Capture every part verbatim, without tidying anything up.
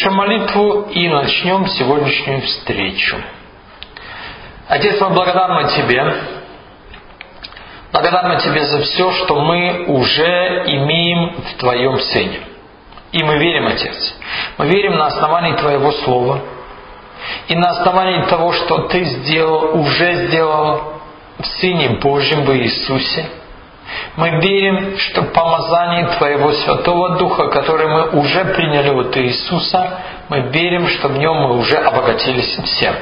запишем молитву и начнем сегодняшнюю встречу. Отец, мы благодарны Тебе. Благодарны Тебе за все, что мы уже имеем в Твоем Сыне. И мы верим, Отец. Мы верим на основании Твоего Слова. И на основании того, что Ты сделал, уже сделал в Сыне Божьем, в Иисусе. Мы верим, что помазание Твоего Святого Духа, которое мы уже приняли от Иисуса, мы верим, что в Нем мы уже обогатились всем.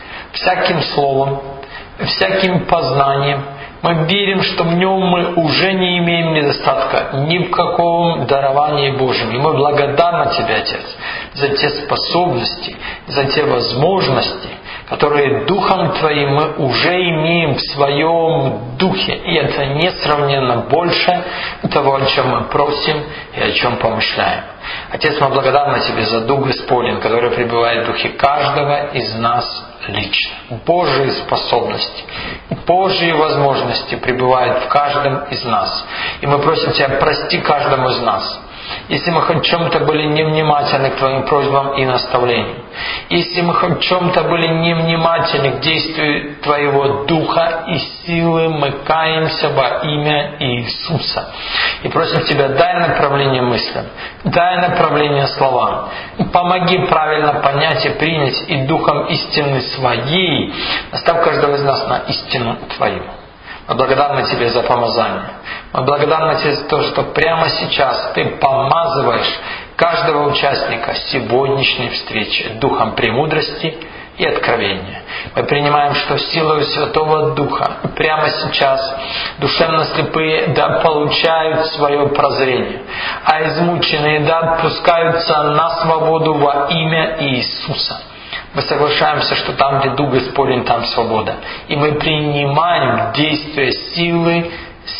Всяким словом, всяким познанием. Мы верим, что в Нем мы уже не имеем недостатка ни в каком даровании Божьем. И мы благодарны Тебе, Отец, за те способности, за те возможности, которые Духом Твоим мы уже имеем в Своем Духе. И это несравненно больше того, о чем мы просим и о чем помышляем. Отец, мы благодарны Тебе за Дух Господень, который пребывает в Духе каждого из нас лично. Божьи способности, Божьи возможности пребывают в каждом из нас. И мы просим Тебя, прости каждому из нас. Если мы хоть в чем-то были невнимательны к Твоим просьбам и наставлениям, если мы хоть в чем-то были невнимательны к действию Твоего Духа и силы, мы каемся во имя Иисуса. И просим Тебя, дай направление мыслям, дай направление словам, помоги правильно понять и принять и Духом истины Своей, наставь каждого из нас на истину Твою. Мы благодарны Тебе за помазание. Мы благодарны Тебе за то, что прямо сейчас Ты помазываешь каждого участника сегодняшней встречи духом премудрости и откровения. Мы принимаем, что силой Святого Духа прямо сейчас душевно слепые да получают свое прозрение, а измученные да отпускаются на свободу во имя Иисуса. Мы соглашаемся, что там, где Дух Господень, там свобода. И мы принимаем действие силы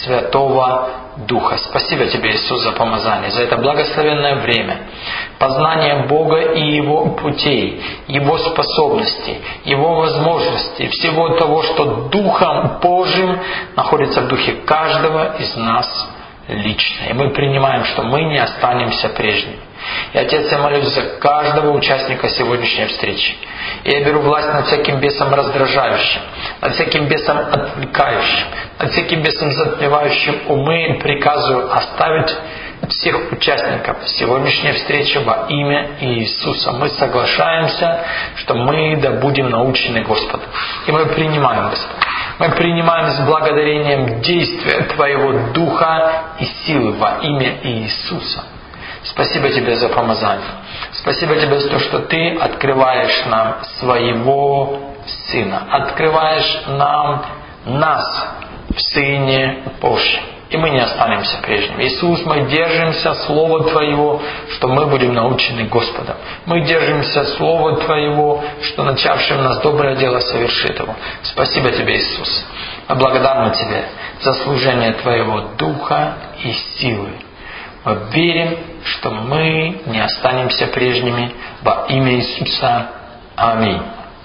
Святого Духа. Спасибо Тебе, Иисус, за помазание, за это благословенное время. Познание Бога и Его путей, Его способностей, Его возможностей, всего того, что Духом Божьим находится в духе каждого из нас лично. И мы принимаем, что мы не останемся прежними. И, Отец, я молюсь за каждого участника сегодняшней встречи. И я беру власть над всяким бесом раздражающим, над всяким бесом отвлекающим, над всяким бесом затмевающим умы, и приказываю оставить всех участников сегодняшней встречи во имя Иисуса. Мы соглашаемся, что мы да будем научены Господу. И мы принимаем, Господь. Мы принимаем с благодарением действия Твоего Духа и силы во имя Иисуса. Спасибо Тебе за помазание. Спасибо Тебе за то, что Ты открываешь нам Своего Сына. Открываешь нам нас в Сыне Божьем. И мы не останемся прежними. Иисус, мы держимся Слова Твоего, что мы будем научены Господом. Мы держимся Слова Твоего, что начавший в нас доброе дело совершит его. Спасибо Тебе, Иисус. Мы благодарны Тебе за служение Твоего Духа и силы. Мы верим, что мы не останемся прежними во имя Иисуса. Аминь.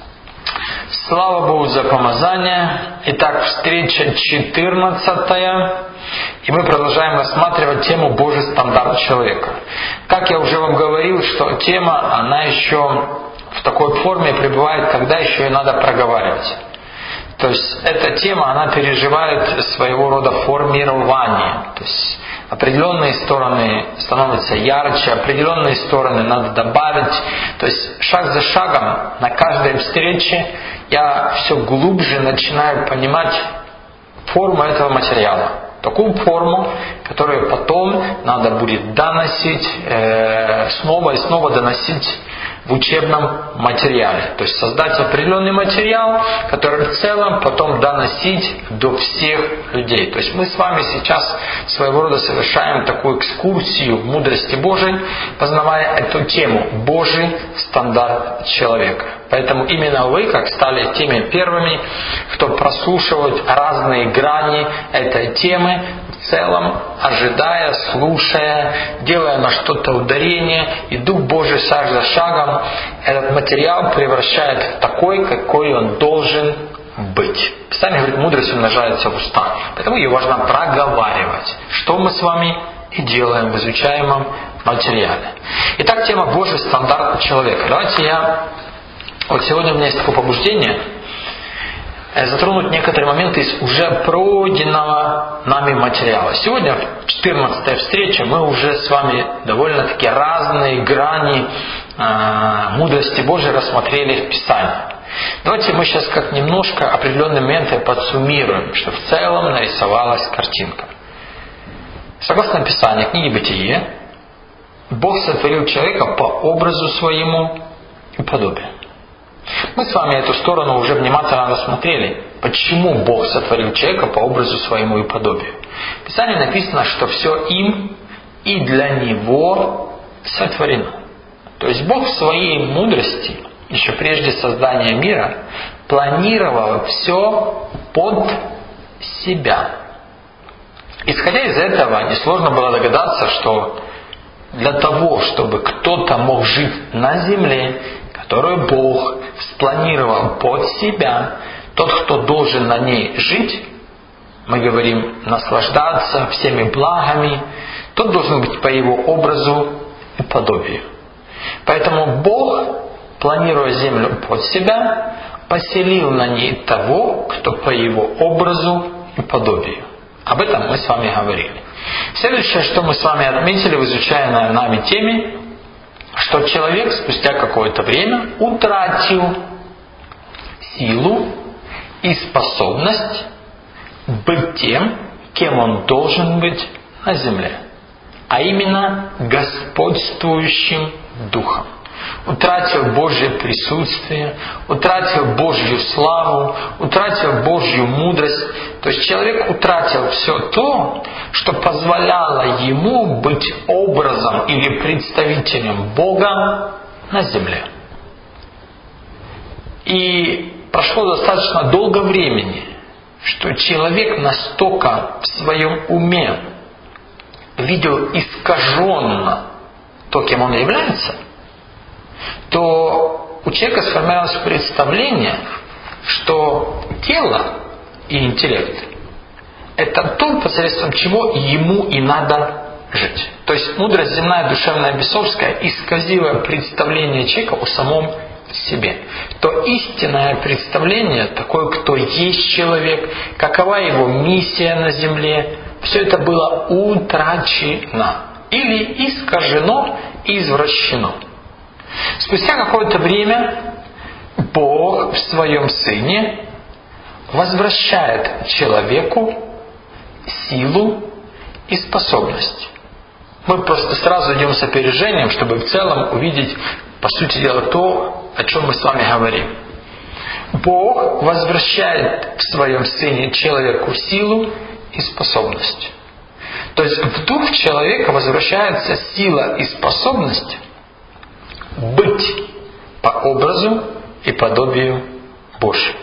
Слава Богу за помазание. Итак, встреча четырнадцатая. И мы продолжаем рассматривать тему «Божий стандарт человека». Как я уже вам говорил, что тема, она еще в такой форме пребывает, когда еще и надо проговаривать. То есть эта тема, она переживает своего рода формирование. То есть определенные стороны становятся ярче, определенные стороны надо добавить. То есть шаг за шагом на каждой встрече я все глубже начинаю понимать форму этого материала. Такую форму, которую потом надо будет доносить, э, снова и снова доносить в учебном материале. То есть создать определенный материал, который в целом потом доносить до всех людей. То есть мы с вами сейчас своего рода совершаем такую экскурсию в мудрости Божией, познавая эту тему «Божий стандарт человека». Поэтому именно вы, как стали теми первыми, кто прослушивает разные грани этой темы, в целом, ожидая, слушая, делая на что-то ударение, и Дух Божий шаг за шагом этот материал превращает в такой, какой он должен быть. Писание говорит, мудрость умножается в устах. Поэтому ее важно проговаривать. Что мы с вами и делаем в изучаемом материальное. Итак, тема Божий стандарт человека. Давайте я... Вот сегодня у меня есть такое побуждение затронуть некоторые моменты из уже пройденного нами материала. Сегодня, четырнадцатая встреча, мы уже с вами довольно-таки разные грани э, мудрости Божией рассмотрели в Писании. Давайте мы сейчас как немножко определенные моменты подсуммируем, что в целом нарисовалась картинка. Согласно Писанию, книги Бытие, Бог сотворил человека по образу своему и подобию. Мы с вами эту сторону уже внимательно рассмотрели. Почему Бог сотворил человека по образу своему и подобию? В Писании написано, что все им и для него сотворено. То есть Бог в своей мудрости, еще прежде создания мира, планировал все под себя. Исходя из этого, несложно было догадаться, что для того, чтобы кто-то мог жить на земле, которую Бог спланировал под себя, тот, кто должен на ней жить, мы говорим, наслаждаться всеми благами, тот должен быть по его образу и подобию. Поэтому Бог, планируя землю под себя, поселил на ней того, кто по его образу и подобию. Об этом мы с вами говорили. Следующее, что мы с вами отметили в изучаемой нами теме, что человек спустя какое-то время утратил силу и способность быть тем, кем он должен быть на земле, а именно господствующим духом. Утратил Божье присутствие, утратил Божью славу, утратил Божью мудрость. То есть человек утратил все то, что позволяло ему быть образом или представителем Бога на земле. И прошло достаточно долго времени, что человек настолько в своем уме видел искаженно то, кем он является, то у человека сформировалось представление, что тело и интеллект – это то, посредством чего ему и надо жить. То есть мудрость земная, душевная, бесовская исказила представление человека о самом себе. То истинное представление, такое, кто есть человек, какова его миссия на земле, все это было утрачено или искажено и извращено. Спустя какое-то время Бог в своем Сыне возвращает человеку силу и способность. Мы просто сразу идем с опережением, чтобы в целом увидеть, по сути дела, то, о чем мы с вами говорим. Бог возвращает в своем Сыне человеку силу и способность. То есть в дух человека возвращается сила и способность быть по образу и подобию Божьему.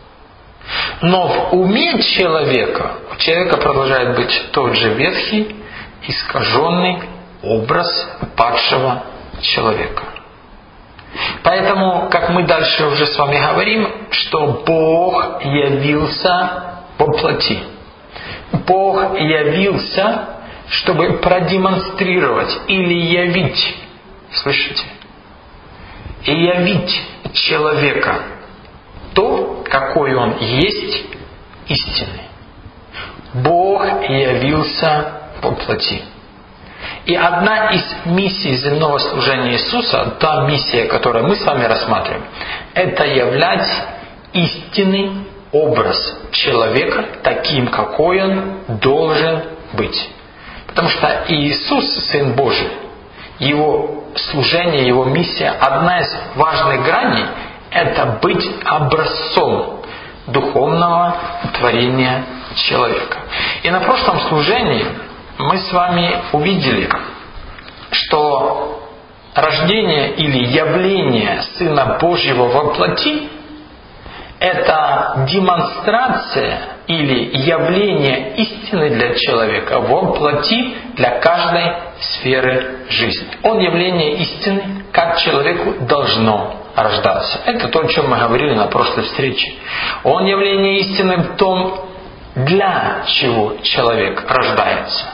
Но в уме человека, у человека продолжает быть тот же ветхий, искаженный образ падшего человека. Поэтому, как мы дальше уже с вами говорим, что Бог явился во плоти. Бог явился, чтобы продемонстрировать или явить, слышите? И явить человека то, какой он есть, истинный. Бог явился во плоти. И одна из миссий земного служения Иисуса, та миссия, которую мы с вами рассматриваем, это являть истинный образ человека таким, какой он должен быть. Потому что Иисус, Сын Божий, Его служение, Его миссия, одна из важных граней – это быть образцом духовного творения человека. И на прошлом служении мы с вами увидели, что рождение или явление Сына Божьего во плоти – это демонстрация или явление истины для человека во плоти для каждой сферы жизни. Он явление истины, как человеку должно рождаться. Это то, о чем мы говорили на прошлой встрече. Он явление истины в том, для чего человек рождается.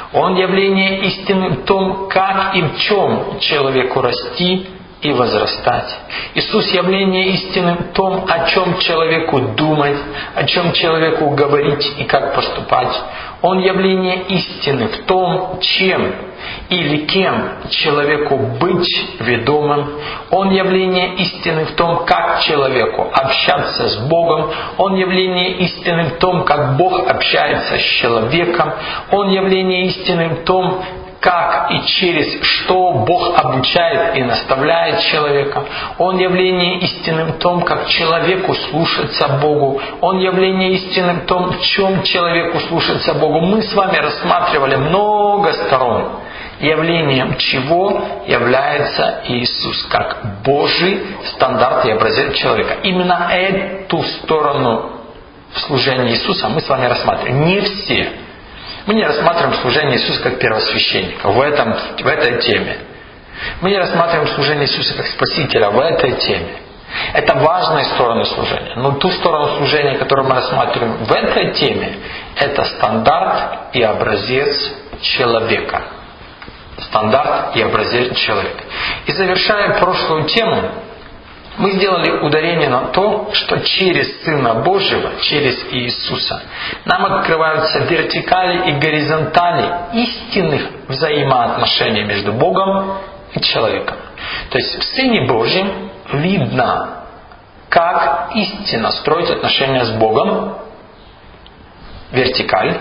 Он явление истины в том, как и в чем человеку расти и возрастать. Иисус явление истины в том, о чем человеку думать, о чем человеку говорить и как поступать. Он явление истины в том, чем или кем человеку быть ведомым. Он явление истины в том, как человеку общаться с Богом. Он явление истины в том, как Бог общается с человеком. Он явление истины в том, как и через что Бог обучает и наставляет человека. Он явление истины в том, как человеку слушаться Богу. Он явление истины в том, в чем человеку слушаться Богу. Мы с вами рассматривали много сторон, явлением чего является Иисус, как Божий стандарт и образец человека. Именно эту сторону служения Иисуса мы с вами рассматриваем. Не все. Мы не рассматриваем служение Иисуса как первосвященника в, этом, в этой теме. Мы не рассматриваем служение Иисуса как Спасителя в этой теме. Это важные стороны служения. Но ту сторону служения, которую мы рассматриваем в этой теме, это стандарт и образец человека. Стандарт и образец человека. И завершая прошлую тему, мы сделали ударение на то, что через Сына Божьего, через Иисуса, нам открываются вертикали и горизонтали истинных взаимоотношений между Богом и человеком. То есть в Сыне Божьем видно, как истинно строить отношения с Богом, вертикаль,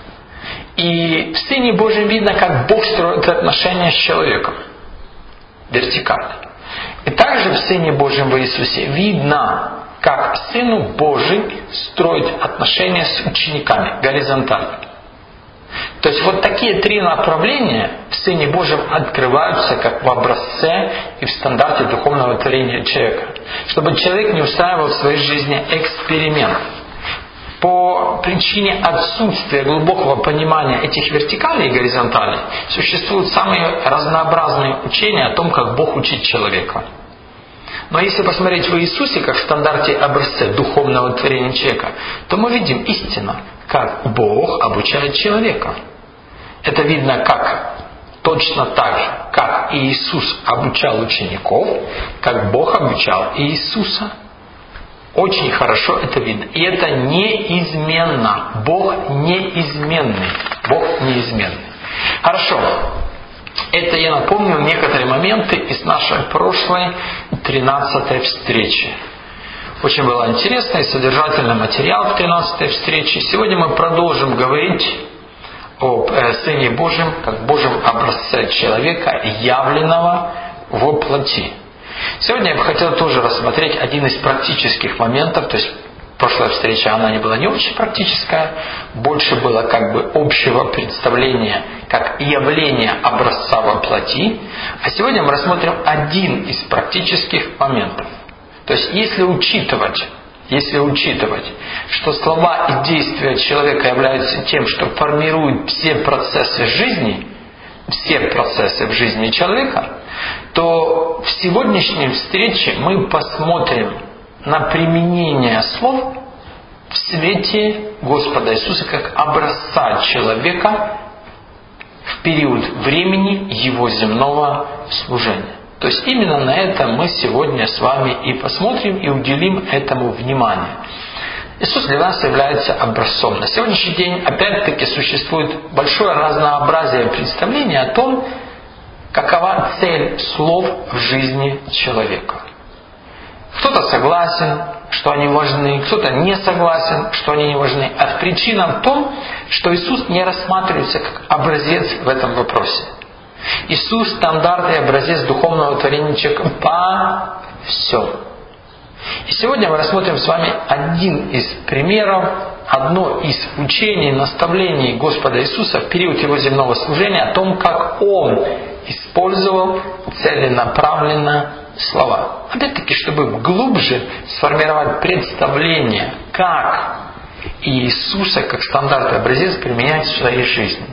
и в Сыне Божьем видно, как Бог строит отношения с человеком, вертикаль. И также в Сыне Божьем в Иисусе видно, как Сыну Божий строить отношения с учениками, горизонтально. То есть вот такие три направления в Сыне Божьем открываются как в образце и в стандарте духовного творения человека. Чтобы человек не устраивал в своей жизни эксперимент. По причине отсутствия глубокого понимания этих вертикалей и горизонталей существуют самые разнообразные учения о том, как Бог учит человека. Но если посмотреть в Иисусе, как в стандарте образце духовного творения человека, то мы видим истинно, как Бог обучает человека. Это видно как точно так же, как Иисус обучал учеников, как Бог обучал Иисуса. Очень хорошо это видно. И это неизменно. Бог неизменный. Бог неизменный. Хорошо. Это я напомнил некоторые моменты из нашей прошлой тринадцатой встречи. Очень был интересный и содержательный материал в тринадцатой встрече. Сегодня мы продолжим говорить о Сыне Божьем, как Божьем образце человека, явленного во плоти. Сегодня я бы хотел тоже рассмотреть один из практических моментов. То есть прошлая встреча, она не была не очень практическая, больше было как бы общего представления, как явление образца во плоти. А сегодня мы рассмотрим один из практических моментов. То есть если учитывать, если учитывать, что слова и действия человека являются тем, что формируют все процессы жизни, все процессы в жизни человека, то в сегодняшней встрече мы посмотрим на применение слов в свете Господа Иисуса как образца человека в период времени Его земного служения. То есть именно на это мы сегодня с вами и посмотрим, и уделим этому внимание. Иисус для нас является образцом. На сегодняшний день, опять-таки, существует большое разнообразие представлений о том, какова цель слов в жизни человека. Кто-то согласен, что они важны, кто-то не согласен, что они не важны. А причина в том, что Иисус не рассматривается как образец в этом вопросе. Иисус – стандарт и образец духовного творения человека по всем. И сегодня мы рассмотрим с вами один из примеров, одно из учений, наставлений Господа Иисуса в период Его земного служения о том, как Он использовал целенаправленно слова. Опять-таки, чтобы глубже сформировать представление, как Иисуса, как стандарт и образец, применять в своей жизни.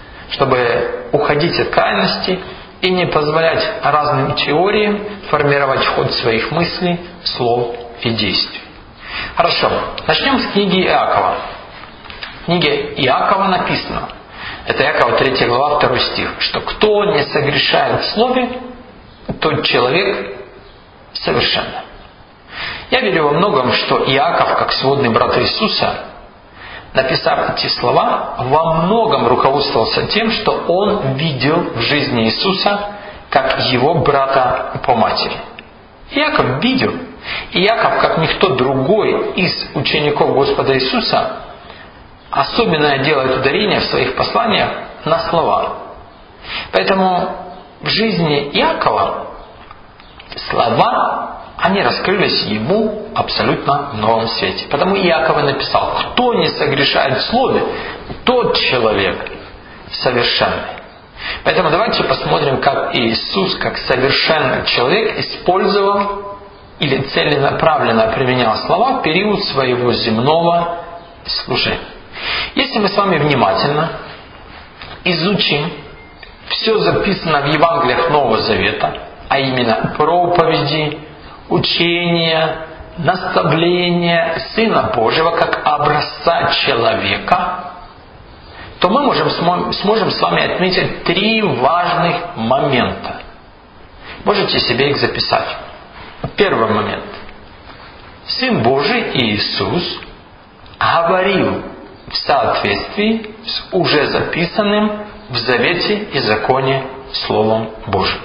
Чтобы уходить от крайности и не позволять разным теориям формировать ход своих мыслей, слов и действий. Хорошо. Начнем с книги Иакова. В книге Иакова написано: Это Иакова третья глава, второй стих. Что кто не согрешает в слове, тот человек совершенный. Я верю во многом, что Иаков, как сводный брат Иисуса, написав эти слова, во многом руководствовался тем, что он видел в жизни Иисуса как его брата по матери. Иаков видел. Иаков, как никто другой из учеников Господа Иисуса, особенно делает ударение в своих посланиях на слова. Поэтому в жизни Иакова слова, они раскрылись ему абсолютно в новом свете. Потому Иаков и написал: кто не согрешает в слове, тот человек совершенный. Поэтому давайте посмотрим, как Иисус, как совершенный человек, использовал или целенаправленно применял слова в период своего земного служения. Если мы с вами внимательно изучим все записано в Евангелиях Нового Завета, а именно проповеди, учения, наставления Сына Божьего как образца человека, то мы можем, сможем с вами отметить три важных момента. Можете себе их записать. Первый момент. Сын Божий Иисус говорил в соответствии с уже записанным в Завете и Законе Словом Божьим.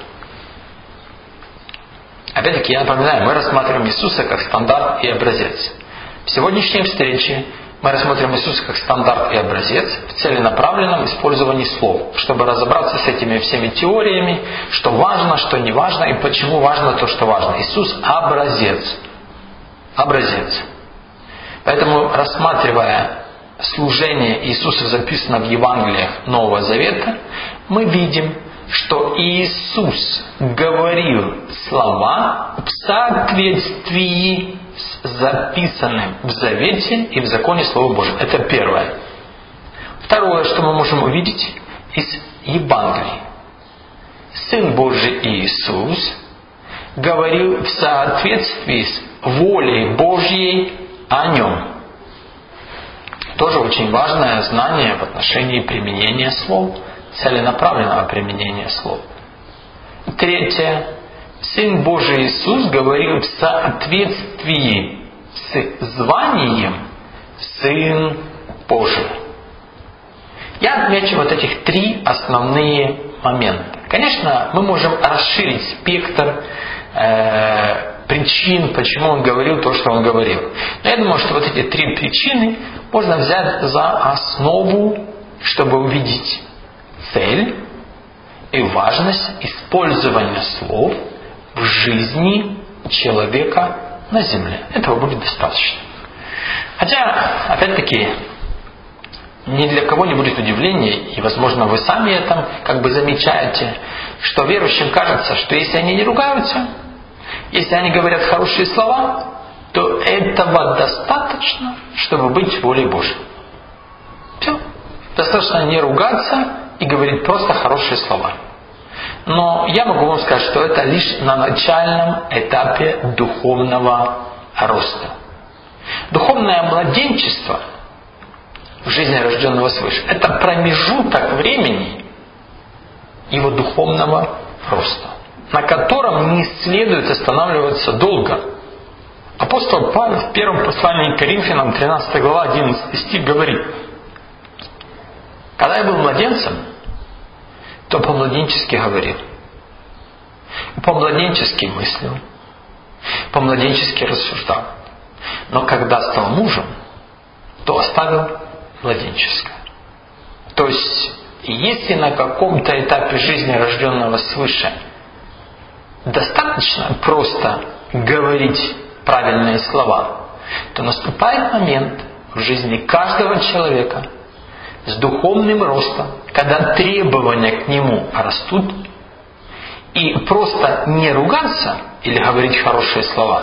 Опять-таки, я напоминаю, мы рассматриваем Иисуса как стандарт и образец. В сегодняшней встрече мы рассмотрим Иисуса как стандарт и образец в целенаправленном использовании слов, чтобы разобраться с этими всеми теориями, что важно, что не важно и почему важно то, что важно. Иисус – образец. Образец. Поэтому, рассматривая служение Иисуса, записано в Евангелиях Нового Завета, мы видим, что Иисус говорил слова в соответствии с записанным в Завете и в Законе Слова Божьего. Это первое. Второе, что мы можем увидеть из Евангелий. Сын Божий Иисус говорил в соответствии с волей Божьей о Нем. Тоже очень важное знание в отношении применения слов, целенаправленного применения слов. Третье. Сын Божий Иисус говорил в соответствии с званием Сын Божий. Я отмечу вот этих три основные момента. Конечно, мы можем расширить спектр э, причин, почему он говорил то, что он говорил. Но я думаю, что вот эти три причины можно взять за основу, чтобы увидеть цель и важность использования слов в жизни человека на земле. Этого будет достаточно. Хотя, опять-таки, ни для кого не будет удивления, и, возможно, вы сами это как бы замечаете, что верующим кажется, что если они не ругаются, если они говорят хорошие слова, то этого достаточно, чтобы быть волей Божьей. Все. Достаточно не ругаться и говорить просто хорошие слова. Но я могу вам сказать, что это лишь на начальном этапе духовного роста. Духовное младенчество в жизни рожденного свыше – это промежуток времени его духовного роста, на котором не следует останавливаться долго. Апостол Павел в первом послании к Коринфянам, тринадцатая глава, одиннадцатый стих говорит: «Когда я был младенцем, то по-младенчески говорил, по-младенчески мыслил, по-младенчески рассуждал. Но когда стал мужем, то оставил младенческое». То есть, если на каком-то этапе жизни рожденного свыше достаточно просто говорить правильные слова, то наступает момент в жизни каждого человека с духовным ростом, когда требования к нему растут, и просто не ругаться или говорить хорошие слова,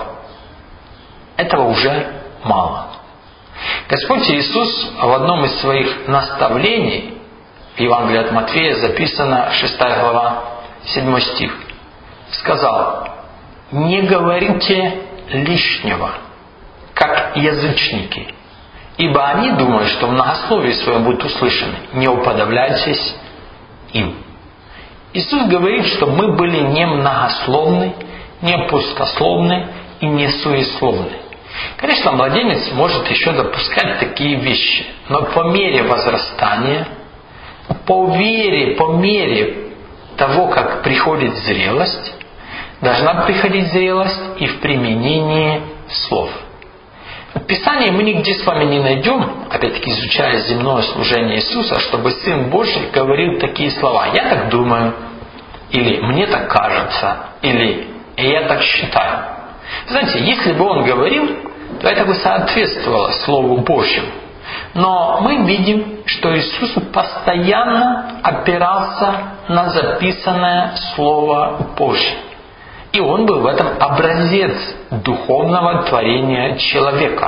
этого уже мало. Господь Иисус в одном из своих наставлений, в Евангелии от Матфея записано шестая глава, седьмой стих, сказал: «Не говорите лишнего, как язычники, ибо они думают, что в многословии своем будут услышаны. Не уподобляйтесь им. Иисус говорит, что мы были не многословны, не пустословны и не суесловны. Конечно, младенец может еще допускать такие вещи, но по мере возрастания, по вере, по мере того, как приходит зрелость, должна приходить зрелость и в применении слов. В Писании мы нигде с вами не найдем, опять-таки изучая земное служение Иисуса, чтобы Сын Божий говорил такие слова: «Я так думаю», или «мне так кажется», или «я так считаю». Знаете, если бы Он говорил, то это бы соответствовало Слову Божьему. Но мы видим, что Иисус постоянно опирался на записанное Слово Божье. И Он был в этом образец духовного творения человека.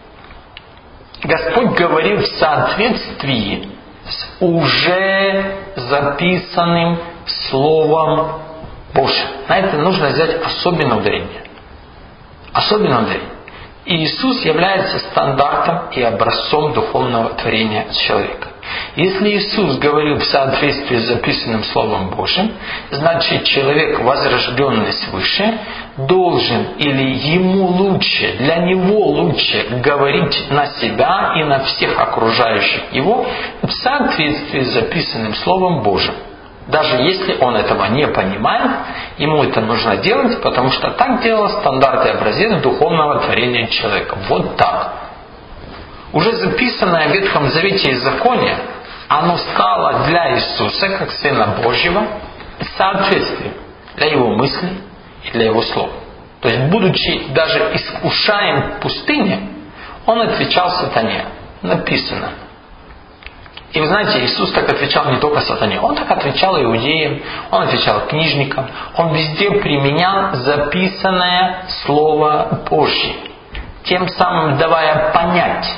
Господь говорил в соответствии с уже записанным Словом Божьим. На это нужно взять особенное ударение. Особенное ударение. И Иисус является стандартом и образцом духовного творения человека. Если Иисус говорил в соответствии с записанным Словом Божьим, значит человек, возрожденный свыше, должен или ему лучше, для него лучше говорить на себя и на всех окружающих его в соответствии с записанным Словом Божьим. Даже если он этого не понимает, ему это нужно делать, потому что так делал стандарт и образец духовного творения человека. Вот так. Уже записанное в Ветхом Завете Законе, оно стало для Иисуса, как Сына Божьего, соответствием для Его мыслей и для Его слов. То есть, будучи даже искушаем в пустыне, Он отвечал сатане. Написано. И вы знаете, Иисус так отвечал не только сатане, Он так отвечал иудеям, Он отвечал книжникам, Он везде применял записанное Слово Божье, тем самым давая понять.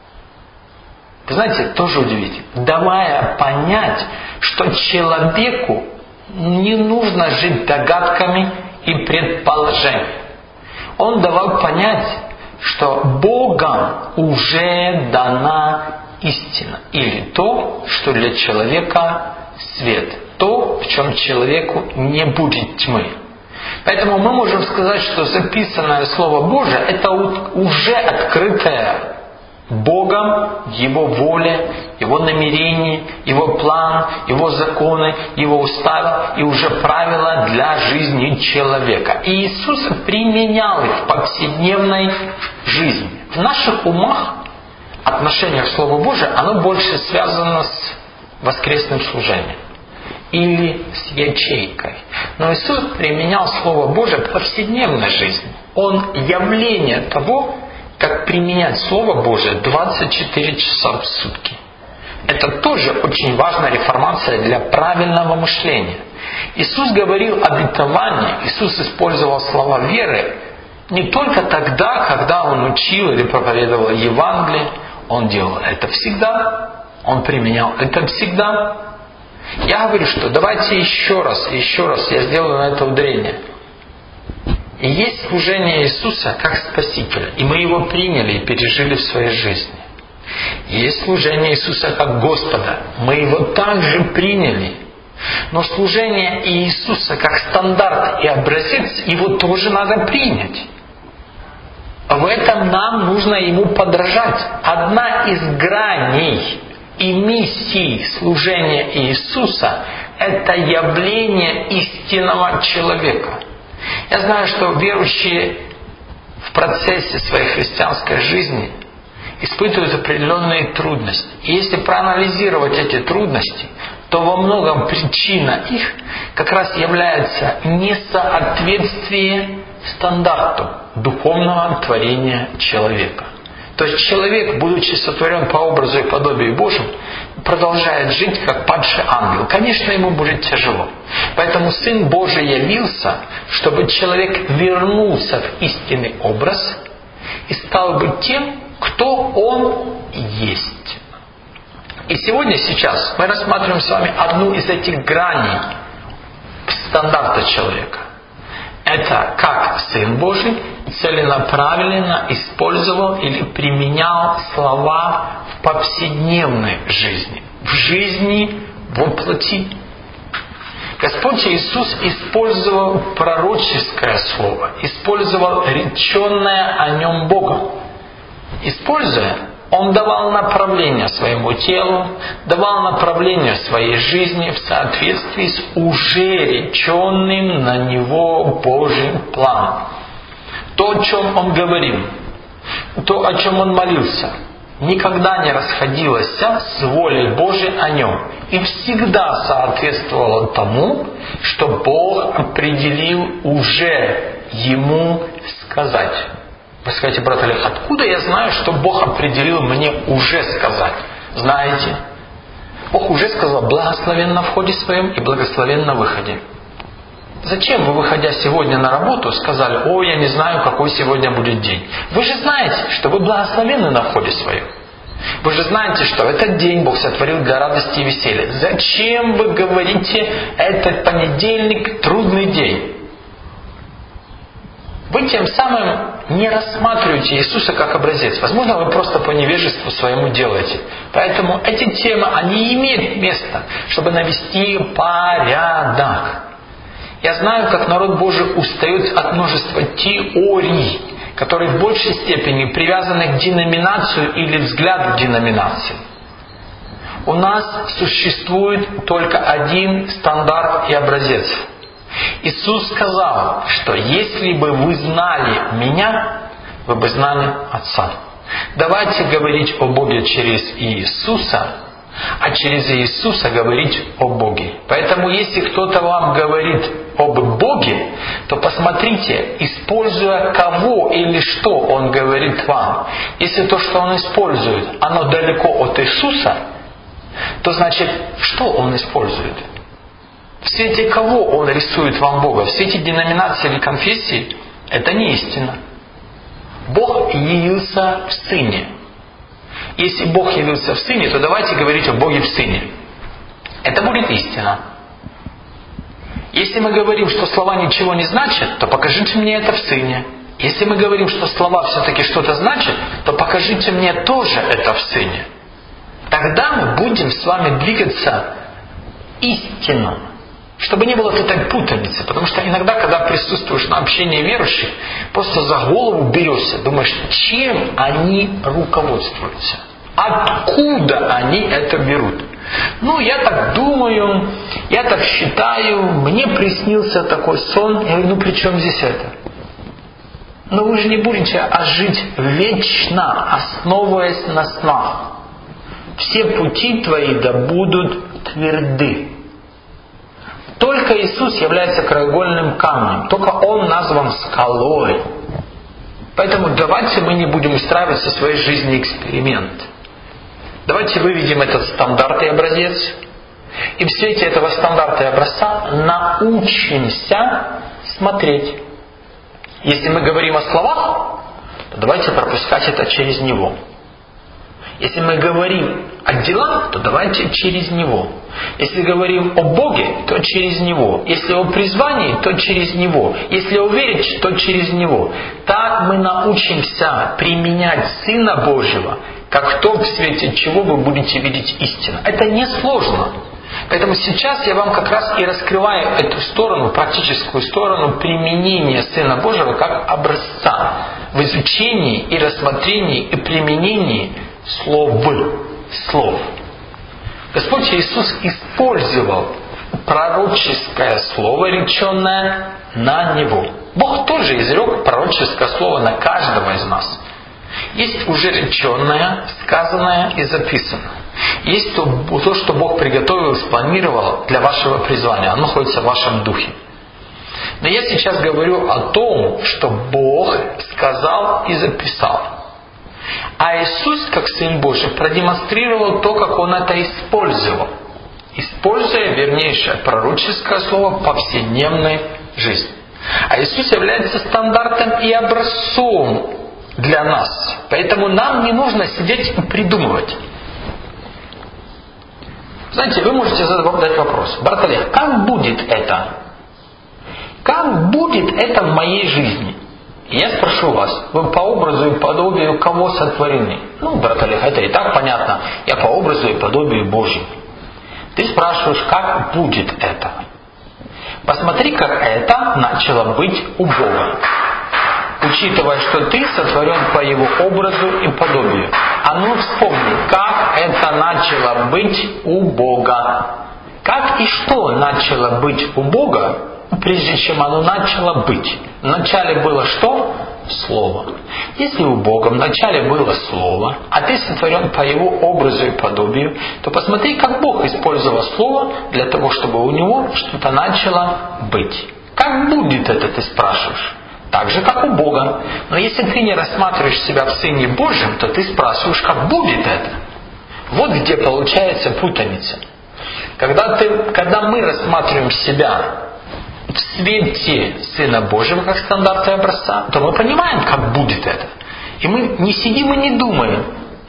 Вы знаете, тоже удивительно, давая понять, что человеку не нужно жить догадками и предположениями. Он давал понять, что Богом уже дана истина, или то, что для человека свет, то, в чем человеку не будет тьмы. Поэтому мы можем сказать, что записанное Слово Божие – это уже открытое Богом Его воля, Его намерение, Его план, Его законы, Его уставы и уже правила для жизни человека. И Иисус применял их в повседневной жизни. В наших умах отношение к Слову Божию, оно больше связано с воскресным служением или с ячейкой. Но Иисус применял Слово Божие в повседневной жизни. Он явление того, как применять Слово Божие двадцать четыре часа в сутки. Это тоже очень важная реформация для правильного мышления. Иисус говорил обетование, Иисус использовал слова веры не только тогда, когда Он учил или проповедовал Евангелие. Он делал это всегда. Он применял это всегда. Я говорю, что давайте еще раз, еще раз я сделаю на это ударение. И есть служение Иисуса как Спасителя. И мы Его приняли и пережили в своей жизни. И есть служение Иисуса как Господа. Мы Его также приняли. Но служение Иисуса как стандарт и образец, его тоже надо принять. В этом нам нужно Ему подражать. Одна из граней и миссий служения Иисуса – это явление истинного человека. Я знаю, что верующие в процессе своей христианской жизни испытывают определенные трудности. И если проанализировать эти трудности, то во многом причина их как раз является несоответствие стандарту духовного творения человека. То есть человек, будучи сотворен по образу и подобию Божьему, продолжает жить как падший ангел. Конечно, ему будет тяжело. Поэтому Сын Божий явился, чтобы человек вернулся в истинный образ и стал быть тем, кто он есть. И сегодня, сейчас, мы рассматриваем с вами одну из этих граней стандарта человека. это как Сын Божий целенаправленно использовал или применял слова в повседневной жизни, в жизни воплоти. Господь Иисус использовал пророческое слово, использовал реченное о Нем Богом. Используя, Он давал направление своему телу, давал направление своей жизни в соответствии с уже реченным на Него Божьим планом. То, о чем Он говорил, то, о чем Он молился, никогда не расходилось с волей Божией о Нем. И всегда соответствовало тому, что Бог определил уже Ему сказать. Вы скажете, брат Олег, откуда я знаю, что Бог определил мне уже сказать? Знаете, Бог уже сказал: благословен на входе своем и благословен на выходе. Зачем вы, выходя сегодня на работу, сказали: о, я не знаю, какой сегодня будет день? Вы же знаете, что вы благословенны на входе своем. Вы же знаете, что этот день Бог сотворил для радости и веселья. Зачем вы говорите: этот понедельник трудный день? Вы тем самым не рассматриваете Иисуса как образец. Возможно, вы просто по невежеству своему делаете. Поэтому эти темы, они имеют место, чтобы навести порядок. Я знаю, как народ Божий устает от множества теорий, которые в большей степени привязаны к деноминации или взгляду деноминации. У нас существует только один стандарт и образец. Иисус сказал, что если бы вы знали Меня, вы бы знали Отца. Давайте говорить о Боге через Иисуса, а через Иисуса говорить о Боге. Поэтому если кто-то вам говорит об Боге, то посмотрите, используя кого или что Он говорит вам. Если то, что Он использует, оно далеко от Иисуса, то значит, что Он использует? В свете кого Он рисует вам Бога? В свете деноминации или конфессии? Это не истина. Бог явился в Сыне. Если Бог явился в Сыне, то давайте говорить о Боге в Сыне. Это будет истина. Если мы говорим, что слова ничего не значат, то покажите мне это в Сыне. Если мы говорим, что слова все-таки что-то значат, то покажите мне тоже это в Сыне. Тогда мы будем с вами двигаться истинно. Чтобы не было этой путаницы. Потому что иногда, когда присутствуешь на общении верующих, просто за голову берешься. Думаешь, чем они руководствуются? Откуда они это берут? Ну, я так думаю, я так считаю, мне приснился такой сон. Я говорю, ну при чем здесь это? Но вы же не будете а жить вечно, основываясь на снах. Все пути твои да будут тверды. Только Иисус является краеугольным камнем. Только Он назван скалой. Поэтому давайте мы не будем устраивать со своей жизнью эксперимент. Давайте выведем этот стандарт и образец. И в свете этого стандарта и образца научимся смотреть. Если мы говорим о словах, то давайте пропускать это через него. Если мы говорим о делах, то давайте через Него. Если говорим о Боге, то через Него. Если о призвании, то через Него. Если о вере, то через Него. Так мы научимся применять Сына Божьего, как то, в свете чего вы будете видеть истину. Это несложно. Поэтому сейчас я вам как раз и раскрываю эту сторону, практическую сторону применения Сына Божьего как образца в изучении и рассмотрении и применении слов, слов. Господь Иисус использовал пророческое слово, реченное на Него. Бог тоже изрек пророческое слово на каждого из нас. Есть уже реченное, сказанное и записанное. Есть то, то, что Бог приготовил и спланировал для вашего призвания. Оно находится в вашем духе. Но я сейчас говорю о том, что Бог сказал и записал. А Иисус, как Сын Божий, продемонстрировал то, как Он это использовал. Используя вернейшее пророческое слово в повседневной жизни. А Иисус является стандартом и образцом для нас. Поэтому нам не нужно сидеть и придумывать. Знаете, вы можете задать вопрос: брат Олег, как будет это? как будет это в моей жизни? И я спрошу вас, вы по образу и подобию кого сотворены? Ну, брат Олег, это и так понятно. Я по образу и подобию Божьему. Ты спрашиваешь, как будет это? Посмотри, как это начало быть у Бога. Учитывая, что ты сотворен по Его образу и подобию. А ну вспомни, как это начало быть у Бога. Как и что начало быть у Бога, прежде чем оно начало быть? Вначале было что? Слово. Если у Бога вначале было Слово, а ты сотворен по Его образу и подобию, то посмотри, как Бог использовал Слово для того, чтобы у Него что-то начало быть. Как будет это, ты спрашиваешь? Так же, как у Бога. Но если ты не рассматриваешь себя в Сыне Божьем, то ты спрашиваешь, как будет это? Вот где получается путаница. Когда, ты, когда мы рассматриваем себя в свете Сына Божьего как стандарта и образца, то мы понимаем, как будет это. И мы не сидим и не думаем,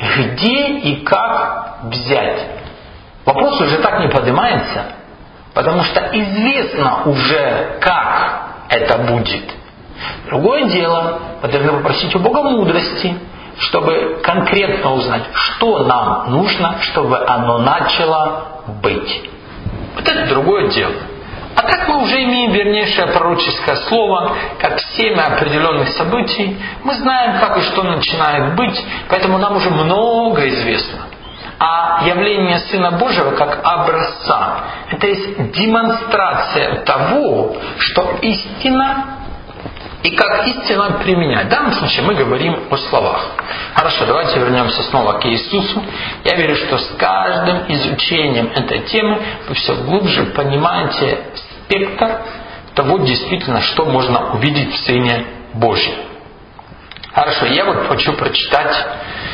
где и как взять. Вопрос уже так не поднимается, потому что известно уже, как это будет. Другое дело, мы должны попросить у Бога мудрости, чтобы конкретно узнать, что нам нужно, чтобы оно начало быть. Вот это другое дело. А так мы уже имеем вернейшее пророческое слово, как семя определенных событий. Мы знаем, как и что начинает быть, поэтому нам уже много известно. А явление Сына Божьего как образца – это есть демонстрация того, что истина и как истинно применять. В данном случае мы говорим о словах. Хорошо, давайте вернемся снова к Иисусу. Я верю, что с каждым изучением этой темы вы все глубже понимаете спектр того, действительно, что можно увидеть в Сыне Божьем. Хорошо, я вот хочу прочитать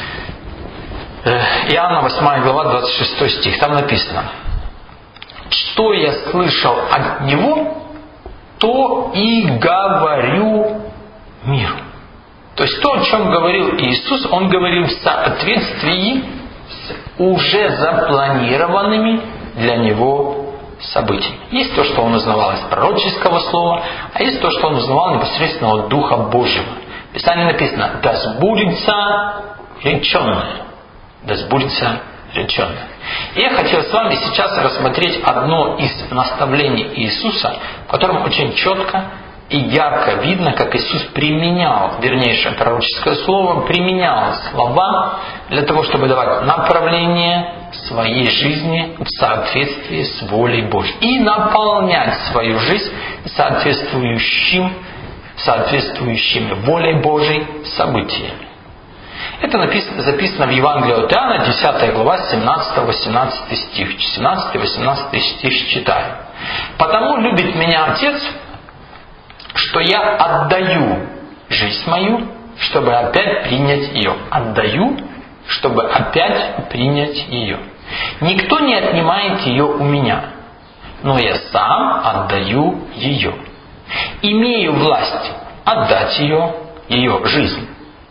Иоанна восьмая глава, двадцать шестой стих. Там написано: «Что я слышал от Него, то и говорю миру». То есть то, о чем говорил Иисус, Он говорил в соответствии с уже запланированными для Него событиями. Есть то, что Он узнавал из пророческого слова, а есть то, что Он узнавал непосредственно от Духа Божьего. В Писании написано: «Да сбудется реченное». Да сбудется реченное. И я хотел с вами сейчас рассмотреть одно из наставлений Иисуса, в котором очень четко и ярко видно, как Иисус применял вернейшее пророческое слово, применял слова для того, чтобы давать направление своей жизни в соответствии с волей Божьей и наполнять свою жизнь соответствующим, соответствующими волей Божьей событиями. Это написано, записано в Евангелии от Иоанна, десятая глава, семнадцатый-восемнадцатый стих. семнадцатый-восемнадцатый стих читаю. «Потому любит меня Отец, что я отдаю жизнь мою, чтобы опять принять ее». Отдаю, чтобы опять принять ее. «Никто не отнимает ее у меня, но я сам отдаю ее. Имею власть отдать ее, ее жизнь.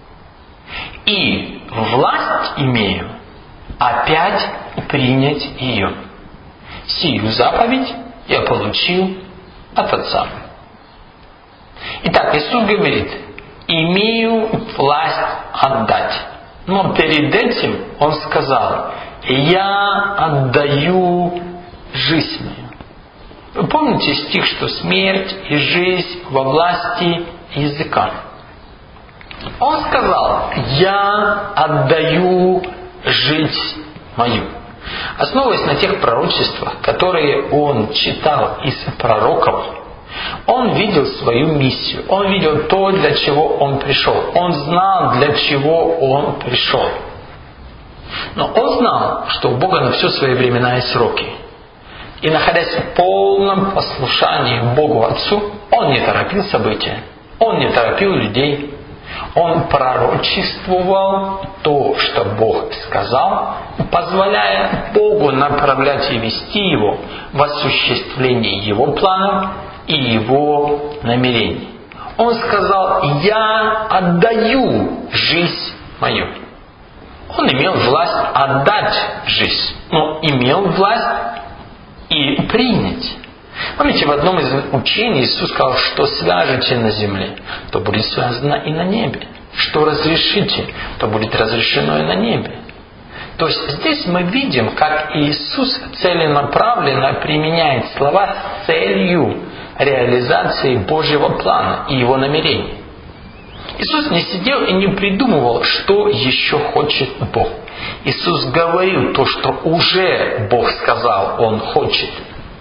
И власть имею опять принять ее. Сию заповедь я получил от Отца». Итак, Иисус говорит: имею власть отдать. Но перед этим Он сказал: я отдаю жизнь мою. Вы помните стих, что смерть и жизнь во власти языка? Он сказал: я отдаю жизнь мою. Основываясь на тех пророчествах, которые он читал из пророков, он видел свою миссию. Он видел то, для чего он пришел. Он знал, для чего он пришел. Но он знал, что у Бога на все свои времена и сроки. И находясь в полном послушании Богу Отцу, он не торопил события. Он не торопил людей. Он пророчествовал то, что Бог сказал, позволяя Богу направлять и вести его в осуществлении Его планов и Его намерений. Он сказал: я отдаю жизнь мою. Он имел власть отдать жизнь, но имел власть и принять. Помните, в одном из учений Иисус сказал, что свяжете на земле, то будет связано и на небе. Что разрешите, то будет разрешено и на небе. То есть здесь мы видим, как Иисус целенаправленно применяет слова с целью реализации Божьего плана и Его намерений. Иисус не сидел и не придумывал, что еще хочет Бог. Иисус говорил то, что уже Бог сказал, Он хочет.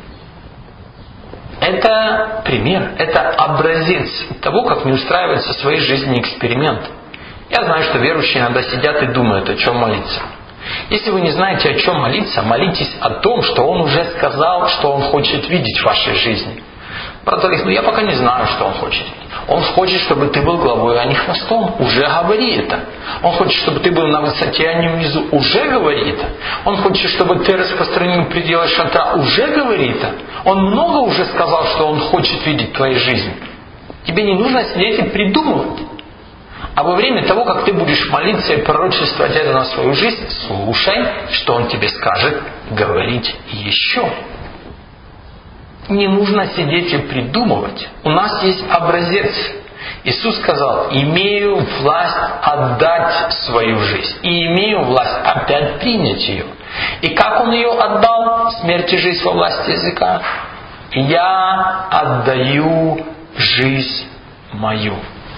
Это пример, это образец того, как не устраивать со своей жизнью эксперимент. Я знаю, что верующие иногда сидят и думают, о чем молиться. Если вы не знаете, о чем молиться, молитесь о том, что Он уже сказал, что Он хочет видеть в вашей жизни. Брат Олег, ну я пока не знаю, что Он хочет. Он хочет, чтобы ты был главой, а не хвостом. Уже говори это. Он хочет, чтобы ты был на высоте, а не внизу. Уже говори это. Он хочет, чтобы ты распространил пределы шатра. Уже говори это. Он много уже сказал, что Он хочет видеть в твоей жизни. Тебе не нужно сидеть и придумывать. А во время того, как ты будешь молиться и пророчествовать это на свою жизнь, слушай, что Он тебе скажет, говорить еще. Не нужно сидеть и придумывать. У нас есть образец. Иисус сказал, имею власть отдать свою жизнь. И имею власть опять принять ее. И как Он ее отдал? Смерть и жизнь во власти языка. Я отдаю жизнь мою.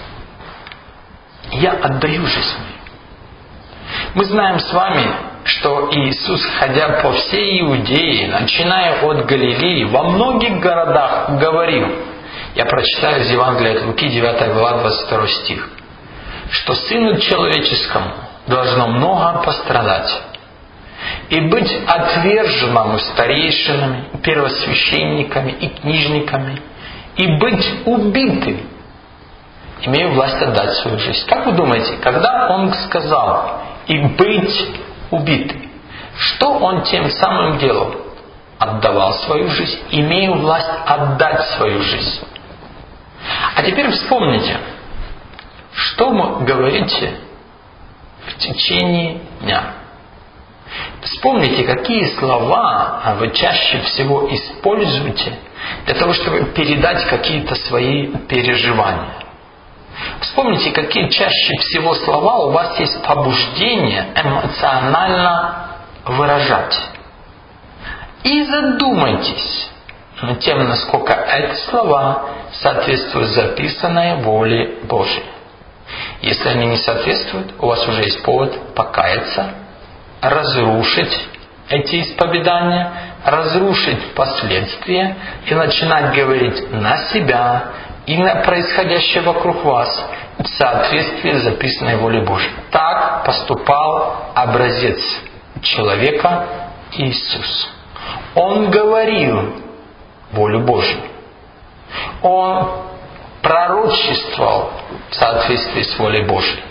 Я отдаю жизнь мою. Мы знаем с вами, что Иисус, ходя по всей Иудее, начиная от Галилеи, во многих городах говорил, я прочитаю из Евангелия от Луки, девятая глава, двадцать второй стих, что Сыну Человеческому должно много пострадать и быть отверженному старейшинами, первосвященниками и книжниками, и быть убитым, имею власть отдать свою жизнь. Как вы думаете, когда Он сказал «и быть убитым», что Он тем самым делал? Отдавал свою жизнь, имею власть отдать свою жизнь. А теперь вспомните, что вы говорите в течение дня. Вспомните, какие слова вы чаще всего используете для того, чтобы передать какие-то свои переживания. Вспомните, какие чаще всего слова у вас есть побуждение эмоционально выражать. И задумайтесь над тем, насколько эти слова соответствуют записанной воле Божьей. Если они не соответствуют, у вас уже есть повод покаяться, разрушить эти исповедания, разрушить последствия и начинать говорить на себя и на происходящее вокруг вас в соответствии с записанной волей Божьей. Так поступал образец человека Иисус. Он говорил волю Божью. Он пророчествовал в соответствии с волей Божьей.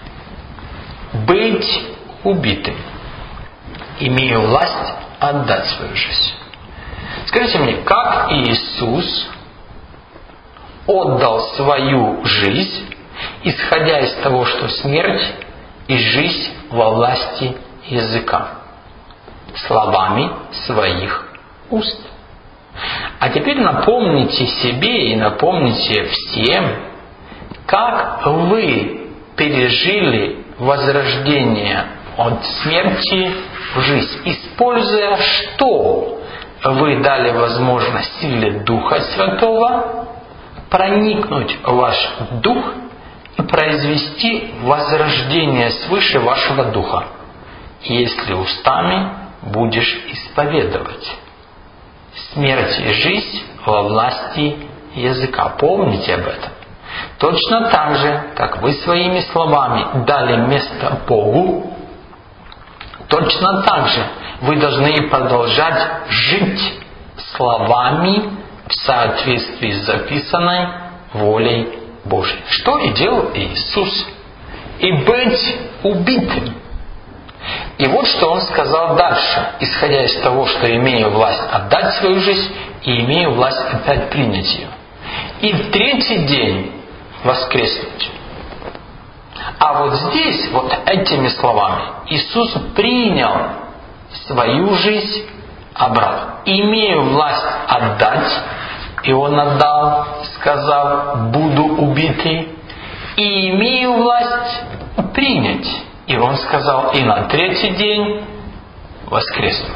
Быть убитым. Имею власть отдать свою жизнь. Скажите мне, как Иисус отдал свою жизнь, исходя из того, что смерть и жизнь во власти языка? Словами своих уст. А теперь напомните себе и напомните всем, как вы пережили возрождение от смерти в жизнь, используя что вы дали возможность силе Духа Святого проникнуть в ваш дух и произвести возрождение свыше вашего духа, если устами будешь исповедовать смерть и жизнь во власти языка. Помните об этом. Точно так же, как вы своими словами дали место Богу, точно так же вы должны продолжать жить словами в соответствии с записанной волей Божьей. Что и делал Иисус. И быть убитым. И вот что Он сказал дальше, исходя из того, что имею власть отдать свою жизнь и имею власть опять принять ее. И в третий день воскреснуть. А вот здесь, вот этими словами, Иисус принял свою жизнь обратно. Имею власть отдать И он отдал, сказав: буду убитый, и имею власть принять. И он сказал: и на третий день воскресну.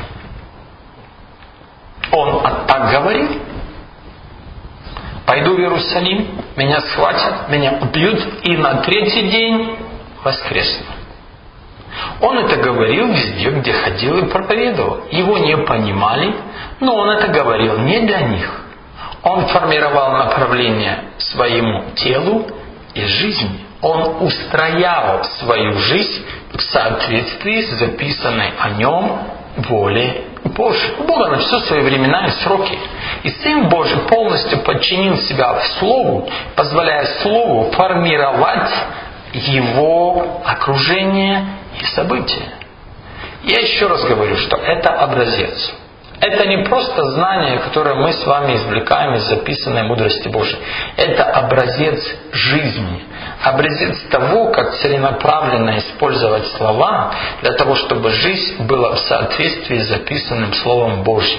Он так говорил: пойду в Иерусалим, меня схватят, меня убьют, и на третий день воскресну. Он это говорил везде, где ходил и проповедовал. Его не понимали, но он это говорил не для них. Он формировал направление своему телу и жизни. Он устроял свою жизнь в соответствии с записанной о нем волей Божьей. У Бога на все свои времена и сроки. И Сын Божий полностью подчинил себя Слову, позволяя Слову формировать его окружение и события. Я еще раз говорю, что это образец. Это не просто знание, которое мы с вами извлекаем из записанной мудрости Божией. Это образец жизни. Образец того, как целенаправленно использовать слова для того, чтобы жизнь была в соответствии с записанным Словом Божьим.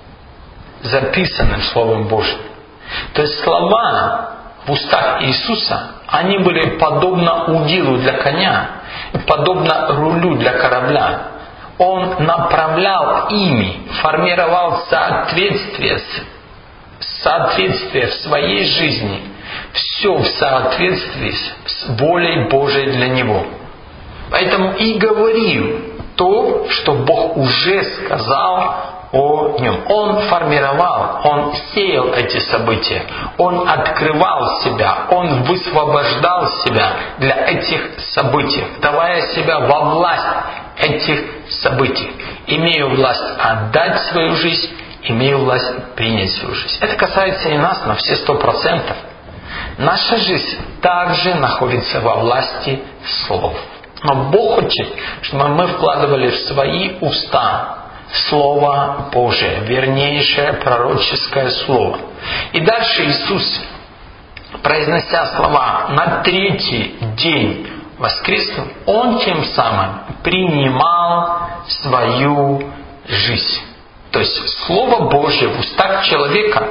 Записанным Словом Божьим. То есть слова в устах Иисуса, они были подобно удилу для коня, подобно рулю для корабля. Он направлял ими, формировал соответствие, соответствие в своей жизни, все в соответствии с волей Божией для него. Поэтому и говорил то, что Бог уже сказал о нем. Он формировал, он сеял эти события, он открывал себя, он высвобождал себя для этих событий, давая себя во власть этих событий. Имею власть отдать свою жизнь, имею власть принять свою жизнь. Это касается и нас на все сто процентов. Наша жизнь также находится во власти слов. Но Бог хочет, чтобы мы вкладывали в свои уста Слово Божие, вернейшее пророческое Слово. И дальше Иисус, произнося слова «на третий день воскреснул», Он тем самым принимал свою жизнь. То есть Слово Божие в устах человека,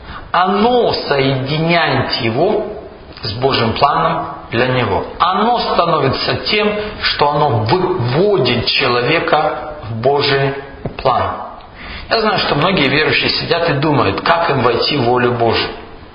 оно соединяет его с Божьим планом для него. Оно становится тем, что оно выводит человека в Божий план. Я знаю, что многие верующие сидят и думают, как им войти в волю Божию.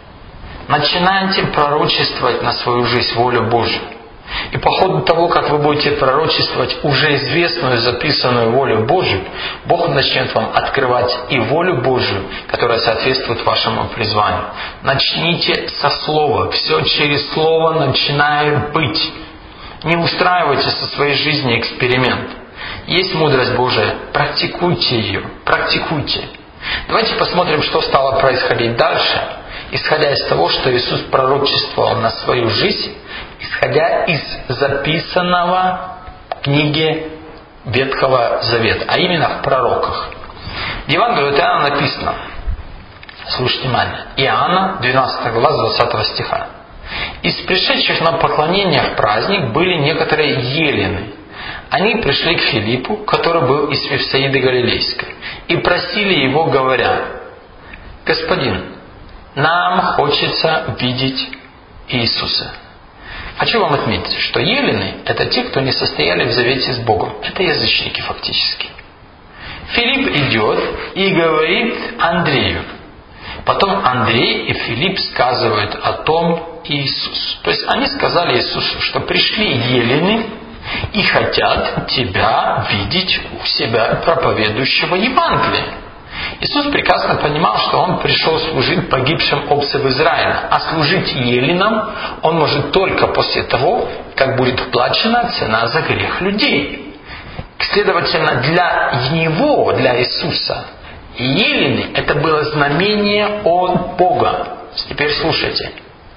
Начинайте пророчествовать на свою жизнь волю Божию. И по ходу того, как вы будете пророчествовать уже известную, записанную волю Божию, Бог начнет вам открывать и волю Божию, которая соответствует вашему призванию. Начните со слова. Все через слово начинает быть. Не устраивайте со своей жизни эксперимент. Есть мудрость Божия, практикуйте ее, практикуйте. Давайте посмотрим, что стало происходить дальше, исходя из того, что Иисус пророчествовал на свою жизнь, исходя из записанного в книге Ветхого Завета, а именно в пророках. В Евангелии от Иоанна написано, слушайте внимание, Иоанна, двенадцатая глава, двадцатого стиха. «Из пришедших на поклонение в праздник были некоторые елены. Они пришли к Филиппу, который был из Вифсаиды Галилейской, и просили его, говоря: «Господин, нам хочется видеть Иисуса». Хочу вам отметить, что елены – это те, кто не состояли в завете с Богом. Это язычники фактически. Филипп идет и говорит Андрею. Потом Андрей и Филипп сказывают о том Иисусу. То есть они сказали Иисусу, что пришли елены и хотят тебя видеть у себя проповедующего Евангелия. Иисус прекрасно понимал, что Он пришел служить погибшим овцам Израиля, а служить еленам Он может только после того, как будет уплачена цена за грех людей. Следовательно, для Него, для Иисуса, елены – это было знамение от Бога. Теперь слушайте.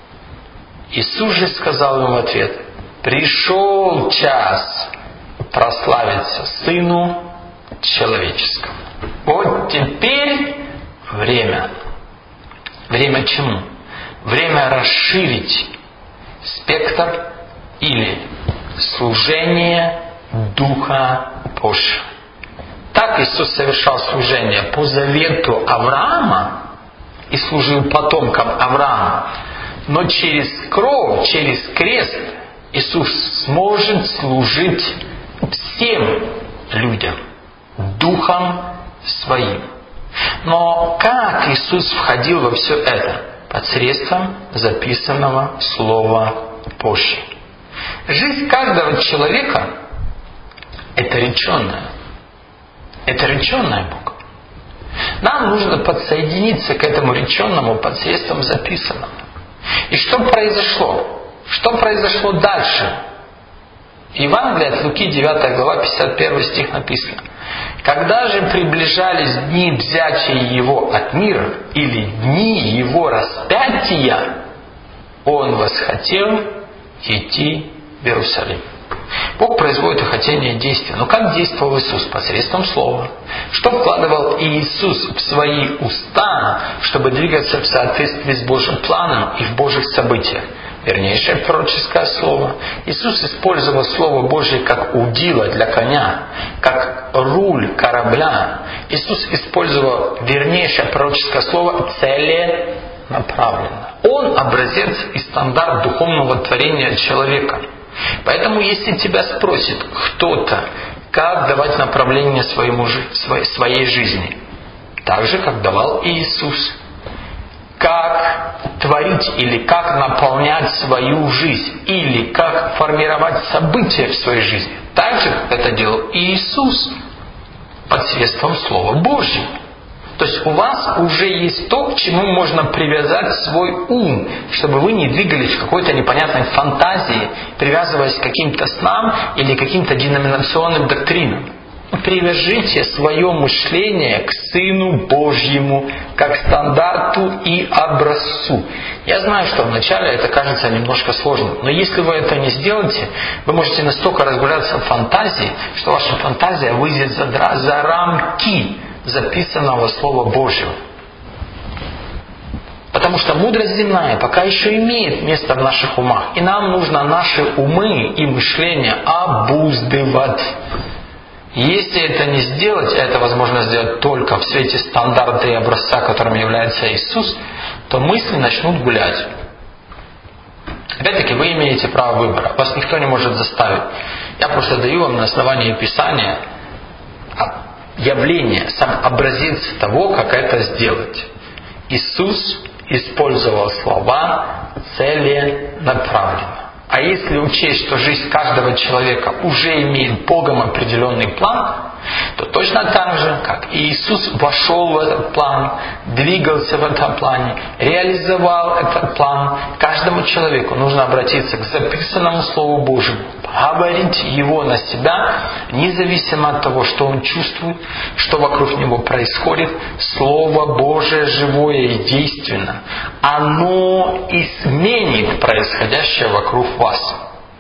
Иисус же сказал им в ответ: «Пришел час прославиться Сыну Человеческому». Вот теперь время. Время чему? Время расширить спектр или служение Духа Божьего. Так Иисус совершал служение по завету Авраама, и служил потомкам Авраама. Но через кровь, через крест Иисус сможет служить всем людям, духом своим. Но как Иисус входил во все это? Посредством записанного Слова Божьего. Жизнь каждого человека – это реченная. Это реченная Богом. Нам нужно подсоединиться к этому реченному посредством записанного. И что произошло? Что произошло дальше? В Евангелии от Луки, девятая глава, пятьдесят первый стих написано: «Когда же приближались дни взятия его от мира, или дни его распятия, он восхотел идти в Иерусалим». Бог производит хотение действия. Но как действовал Иисус? Посредством Слова. Что вкладывал Иисус в свои уста, чтобы двигаться в соответствии с Божьим планом и в Божьих событиях? Вернейшее пророческое слово. Иисус использовал Слово Божье как удила для коня, как руль корабля. Иисус использовал вернейшее пророческое слово целенаправленно. Он образец и стандарт духовного творения человека. Поэтому, если тебя спросит кто-то, как давать направление своему, своей жизни, так же, как давал Иисус. Как творить или как наполнять свою жизнь, или как формировать события в своей жизни. Так же, как это делал Иисус посредством Слова Божьего. То есть у вас уже есть то, к чему можно привязать свой ум, чтобы вы не двигались в какой-то непонятной фантазии, привязываясь к каким-то снам или каким-то деноминационным доктринам. Привяжите свое мышление к Сыну Божьему, как стандарту и образцу. Я знаю, что вначале это кажется немножко сложным, но если вы это не сделаете, вы можете настолько разгуляться в фантазии, что ваша фантазия выйдет за, за рамки записанного Слова Божьего. Потому что мудрость земная пока еще имеет место в наших умах, и нам нужно наши умы и мышление обуздывать. Если это не сделать, а это возможно сделать только в свете стандарта и образца, которым является Иисус, то мысли начнут гулять. Опять-таки, вы имеете право выбора. Вас никто не может заставить. Я просто даю вам на основании Писания явление, сам образец того, как это сделать. Иисус использовал слова целенаправленно. А если учесть, что жизнь каждого человека уже имеет Богом определенный план, то точно так же, как Иисус вошел в этот план, двигался в этом плане, реализовал этот план, каждому человеку нужно обратиться к записанному Слову Божьему, говорить его на себя, независимо от того, что он чувствует, что вокруг него происходит. Слово Божие живое и действенно. Оно изменит происходящее вокруг вас.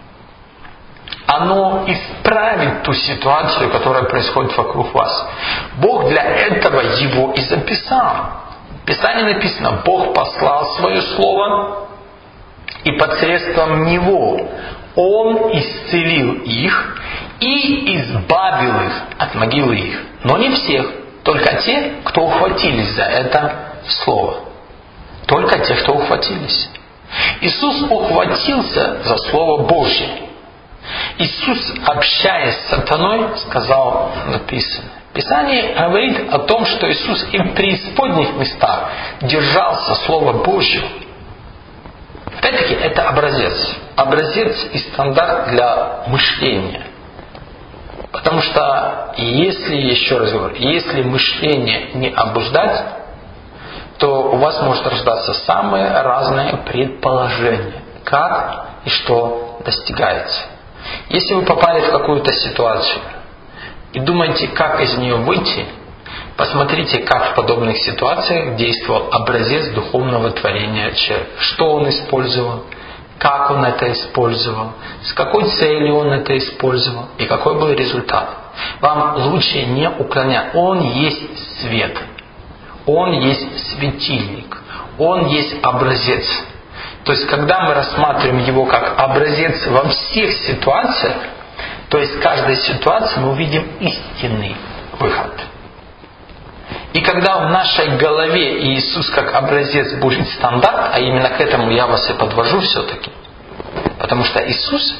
Оно исправит ту ситуацию, которая происходит вокруг вас. Бог для этого его и записал. В Писании написано: Бог послал свое слово, и посредством него Он исцелил их и избавил их от могилы их. Но не всех, только те, кто ухватились за это слово. Только те, кто ухватились. Иисус ухватился за Слово Божье. Иисус, общаясь с сатаной, сказал, написано. Писание говорит о том, что Иисус и в преисподних местах держался Слова Божьего. Опять-таки, это образец. Образец и стандарт для мышления. Потому что, если, еще раз говорю, если мышление не обуздать, то у вас может рождаться самые разные предположения, как и что достигается. Если вы попали в какую-то ситуацию и думаете, как из нее выйти, посмотрите, как в подобных ситуациях действовал образец духовного творения человека. Что он использовал, как он это использовал, с какой целью он это использовал и какой был результат. Вам лучше не уклонять. Он есть свет. Он есть светильник. Он есть образец. То есть, когда мы рассматриваем его как образец во всех ситуациях, то есть в каждой ситуации мы увидим истинный выход. И когда в нашей голове Иисус как образец будет стандарт, а именно к этому я вас и подвожу все-таки, потому что Иисус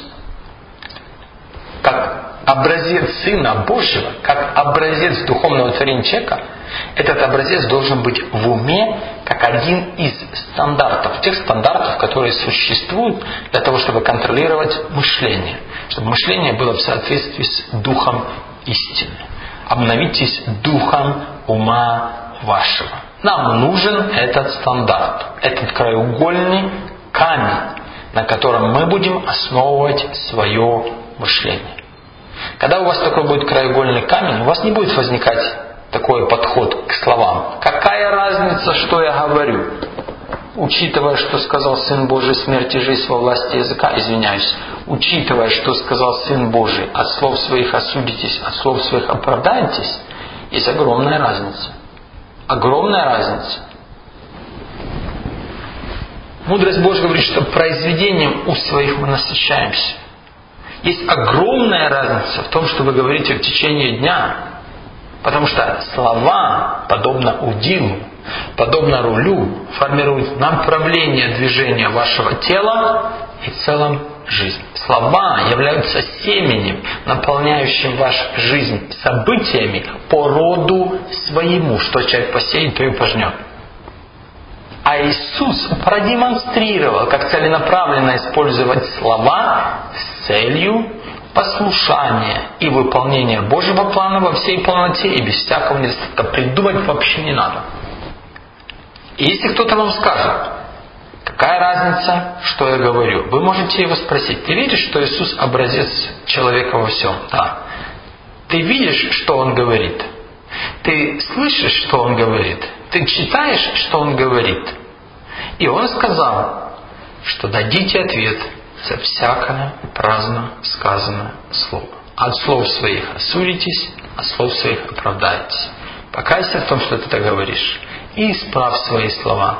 как образец Сына Божьего, как образец духовного творения человека, этот образец должен быть в уме как один из стандартов, тех стандартов, которые существуют для того, чтобы контролировать мышление, чтобы мышление было в соответствии с духом истины. Обновитесь духом ума вашего. Нам нужен этот стандарт, этот краеугольный камень, на котором мы будем основывать свое мышление. Когда у вас такой будет краеугольный камень, у вас не будет возникать такой подход к словам. Какая разница, что я говорю? Учитывая, что сказал Сын Божий, смерть и жизнь во власти языка, извиняюсь, учитывая, что сказал Сын Божий, от слов своих осудитесь, от слов своих оправдаетесь, есть огромная разница. Огромная разница. Мудрость Божья говорит, что произведением уст своих мы насыщаемся. Есть огромная разница в том, что вы говорите в течение дня, потому что слова, подобно удилу, подобно рулю, формируют направление движения вашего тела и в целом жизнь. Слова являются семенем, наполняющим вашу жизнь событиями по роду своему. Что человек посеет, то и пожнет. А Иисус продемонстрировал, как целенаправленно использовать слова с целью послушания и выполнения Божьего плана во всей полноте и без всякого недостатка. Придумать вообще не надо. И если кто-то вам скажет, какая разница, что я говорю, вы можете его спросить: ты видишь, что Иисус образец человека во всем? Да. Ты видишь, что Он говорит? Ты слышишь, что Он говорит? Ты читаешь, что Он говорит? И Он сказал, что дадите ответ за всякое праздно сказанное слово. От слов своих осудитесь, от слов своих оправдаетесь. Покайся в том, что ты так говоришь, и исправь свои слова.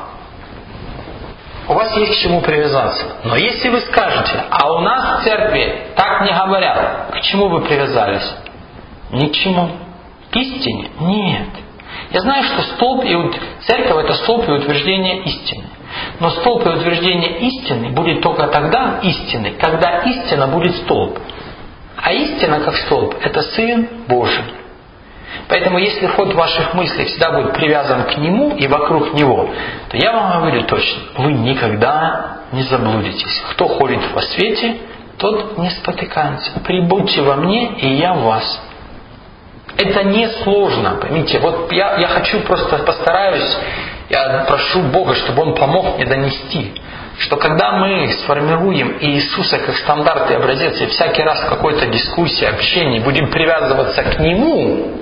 У вас есть к чему привязаться. Но если вы скажете: а у нас в церкви так не говорят, к чему вы привязались? Ни к чему. К истине? Нет. Я знаю, что столб и ут... церковь — это столб и утверждение истины. Но столб и утверждение истины будет только тогда истины, когда истина будет столб. А истина как столб — это Сын Божий. Поэтому если ход ваших мыслей всегда будет привязан к Нему и вокруг Него, то я вам говорю точно, вы никогда не заблудитесь. Кто ходит во свете, тот не спотыкается. Прибудьте во мне, и я в вас. Это не сложно, поймите. Вот я, я хочу просто постараюсь, я прошу Бога, чтобы Он помог мне донести, что когда мы сформируем Иисуса как стандарт и образец, и всякий раз в какой-то дискуссии, общении будем привязываться к Нему,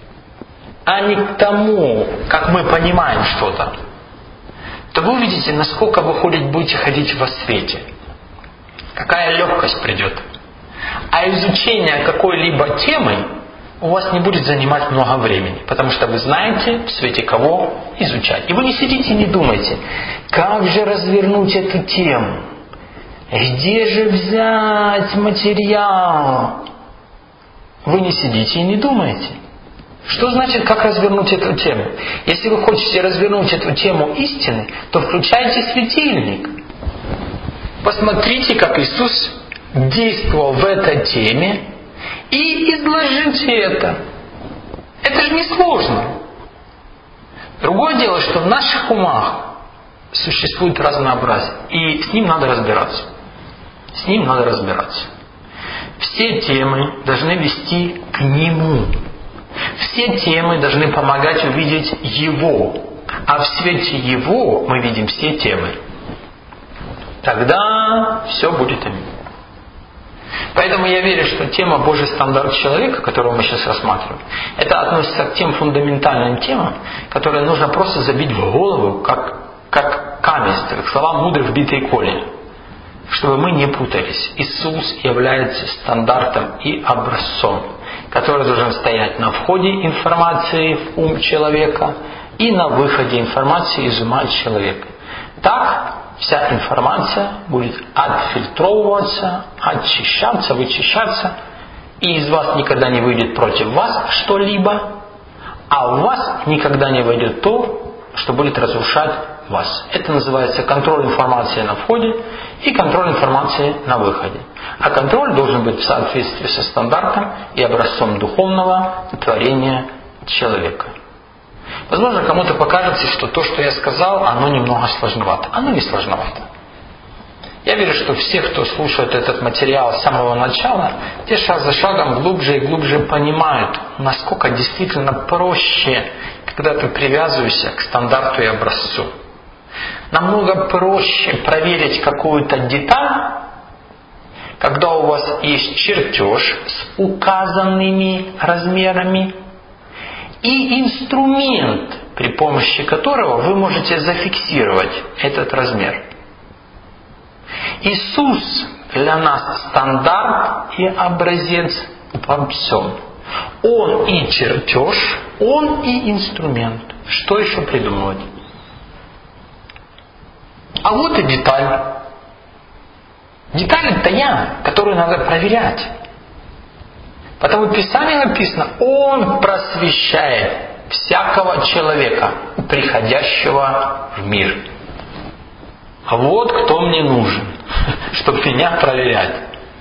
а не к тому, как мы понимаем что-то, то вы увидите, насколько вы ходить, будете ходить во свете. Какая легкость придет. А изучение какой-либо темы у вас не будет занимать много времени, потому что вы знаете, в свете кого изучать. И вы не сидите и не думаете, как же развернуть эту тему, где же взять материал. Вы не сидите и не думаете. Что значит, как развернуть эту тему? Если вы хотите развернуть эту тему истины, то включайте светильник. Посмотрите, как Иисус действовал в этой теме, и изложите это. Это же не сложно. Другое дело, что в наших умах существует разнообразие, и с ним надо разбираться. С ним надо разбираться. Все темы должны вести к Нему. Все темы должны помогать увидеть Его. А в свете Его мы видим все темы. Тогда все будет аминь. Поэтому я верю, что тема Божий стандарт человека, которую мы сейчас рассматриваем, это относится к тем фундаментальным темам, которые нужно просто забить в голову, как, как камень, как слова мудрых вбитые коли, чтобы мы не путались. Иисус является стандартом и образцом, который должен стоять на входе информации в ум человека и на выходе информации из ума человека. Так вся информация будет отфильтровываться, очищаться, вычищаться, и из вас никогда не выйдет против вас что-либо, а у вас никогда не войдет то, что будет разрушать вас. Это называется контроль информации на входе и контроль информации на выходе. А контроль должен быть в соответствии со стандартом и образцом духовного творения человека. Возможно, кому-то покажется, что то, что я сказал, оно немного сложновато. Оно не сложновато. Я верю, что все, кто слушает этот материал с самого начала, те шаг за шагом глубже и глубже понимают, насколько действительно проще, когда ты привязываешься к стандарту и образцу. Намного проще проверить какую-то деталь, когда у вас есть чертеж с указанными размерами и инструмент, при помощи которого вы можете зафиксировать этот размер. Иисус для нас стандарт и образец во всем. Он и чертеж, Он и инструмент. Что еще придумывать? А вот и деталь. Деталь это я, которую надо проверять. Потому в Писании написано, Он просвещает всякого человека, приходящего в мир. А вот кто мне нужен, чтобы меня проверять.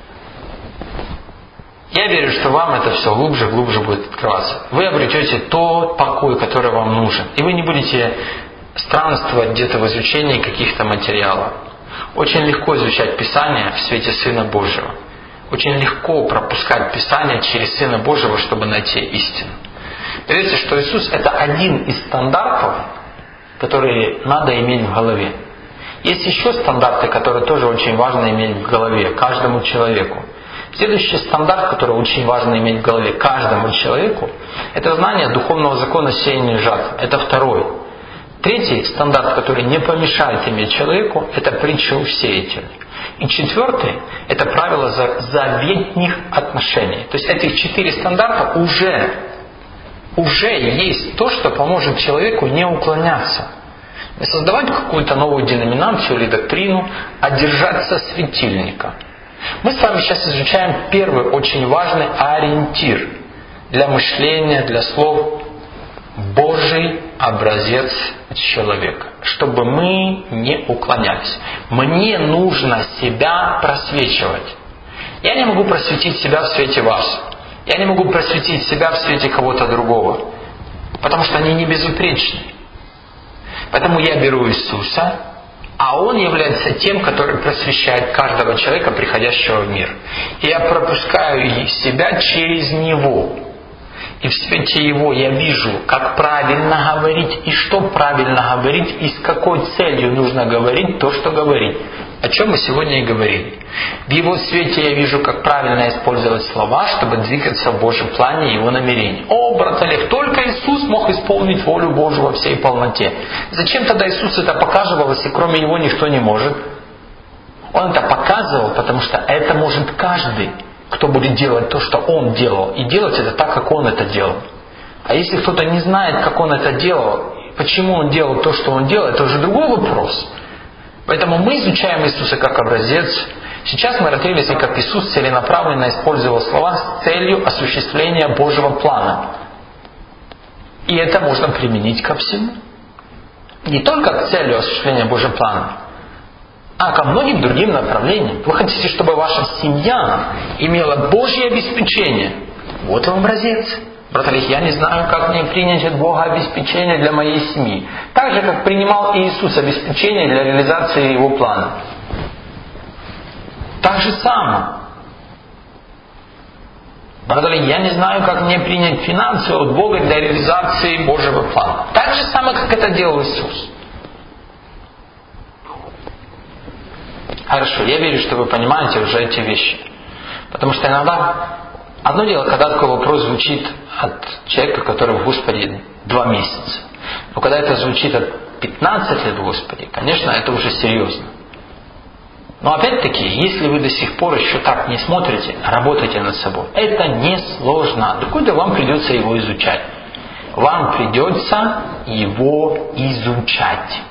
Я верю, что вам это все глубже и глубже будет открываться. Вы обретете тот покой, который вам нужен. И вы не будете странствовать где-то в изучении каких-то материалов. Очень легко изучать Писание в свете Сына Божьего. Очень легко пропускать Писание через Сына Божьего, чтобы найти истину. Поверьте, что Иисус это один из стандартов, которые надо иметь в голове. Есть еще стандарты, которые тоже очень важно иметь в голове каждому человеку. Следующий стандарт, который очень важно иметь в голове каждому человеку, это знание духовного закона сеяния и жатвы. Это второй. Третий стандарт, который не помешает иметь человеку, это притча у сеятеля. И четвертый, это правило заветных отношений. То есть этих четыре стандарта уже, уже есть то, что поможет человеку не уклоняться. Не создавать какую-то новую деноминацию или доктрину, а держаться светильника. Мы с вами сейчас изучаем первый очень важный ориентир для мышления, для слов. Божий образец человека. Чтобы мы не уклонялись. Мне нужно себя просвечивать. Я не могу просветить себя в свете вас. Я не могу просветить себя в свете кого-то другого. Потому что они не безупречны. Поэтому я беру Иисуса, а Он является тем, который просвещает каждого человека, приходящего в мир. И я пропускаю себя через Него. И в свете Его я вижу, как правильно говорить, и что правильно говорить, и с какой целью нужно говорить то, что говорить. О чем мы сегодня и говорили. В Его свете я вижу, как правильно использовать слова, чтобы двигаться в Божьем плане и Его намерении. О, брат Олег, только Иисус мог исполнить волю Божию во всей полноте. Зачем тогда Иисус это показывал, если кроме Него никто не может? Он это показывал, потому что это может каждый, кто будет делать то, что Он делал. И делать это так, как Он это делал. А если кто-то не знает, как Он это делал, почему Он делал то, что Он делал, это уже другой вопрос. Поэтому мы изучаем Иисуса как образец. Сейчас мы рассмотрели, как Иисус целенаправленно использовал слова с целью осуществления Божьего плана. И это можно применить ко всему. Не только к целью осуществления Божьего плана, а ко многим другим направлениям. Вы хотите, чтобы ваша семья имела Божье обеспечение? Вот вам образец. Брат Олег, я не знаю, как мне принять от Бога обеспечение для моей семьи. Так же, как принимал Иисус обеспечение для реализации Его плана. Так же самое. Брат Олег, я не знаю, как мне принять финансы от Бога для реализации Божьего плана. Так же самое, как это делал Иисус. Хорошо, я верю, что вы понимаете уже эти вещи. Потому что иногда, одно дело, когда такой вопрос звучит от человека, который в Господе два месяца. Но когда это звучит от пятнадцати лет в Господе, конечно, это уже серьезно. Но опять-таки, если вы до сих пор еще так не смотрите, работайте над собой. Это не сложно. Докуда вам придется его изучать? Вам придется его изучать.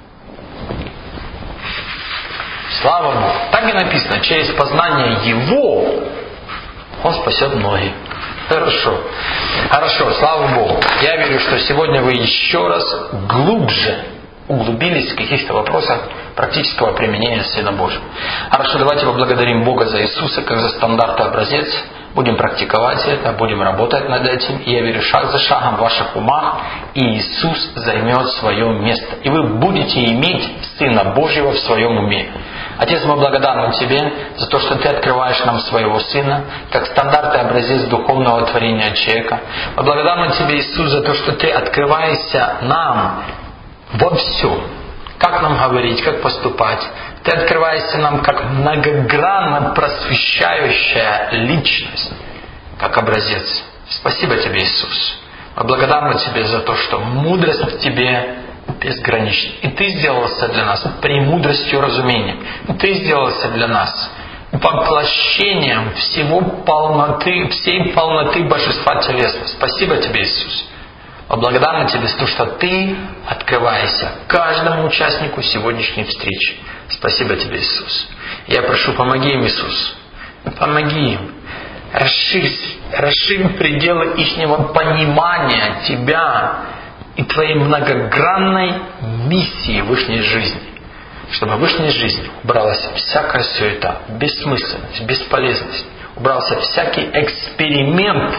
Слава Богу. Так и написано, через познание Его Он спасет многих. Хорошо. Хорошо, слава Богу. Я верю, что сегодня вы еще раз глубже углубились в каких-то вопросах практического применения Сына Божьего. Хорошо, давайте поблагодарим Бога за Иисуса, как за стандарт и образец. Будем практиковать это, будем работать над этим. И я верю, шаг за шагом в ваших умах и Иисус займет свое место. И вы будете иметь Сына Божьего в своем уме. Отец, мы благодарны Тебе за то, что Ты открываешь нам своего Сына, как стандарт и образец духовного творения человека. Мы благодарны Тебе, Иисус, за то, что Ты открываешься нам во всем. Как нам говорить, как поступать. Ты открываешься нам как многогранно просвещающая личность, как образец. Спасибо Тебе, Иисус. Мы благодарны Тебе за то, что мудрость в Тебе безгранична. И Ты сделался для нас премудростью разумения. И Ты сделался для нас воплощением всего полноты, всей полноты Божества телесного. Спасибо Тебе, Иисус. Мы благодарны Тебе за то, что Ты открываешься каждому участнику сегодняшней встречи. Спасибо Тебе, Иисус. Я прошу, помоги им, Иисус. Помоги им. Расширь, расширь пределы ихнего понимания Тебя и Твоей многогранной миссии в их жизни. Чтобы в их жизни убралась всякая суета, бессмысленность, бесполезность. Убрался всякий эксперимент.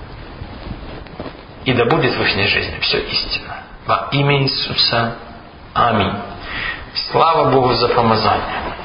И да будет в их жизни все истинно. Во имя Иисуса. Аминь. Слава Богу за помазание.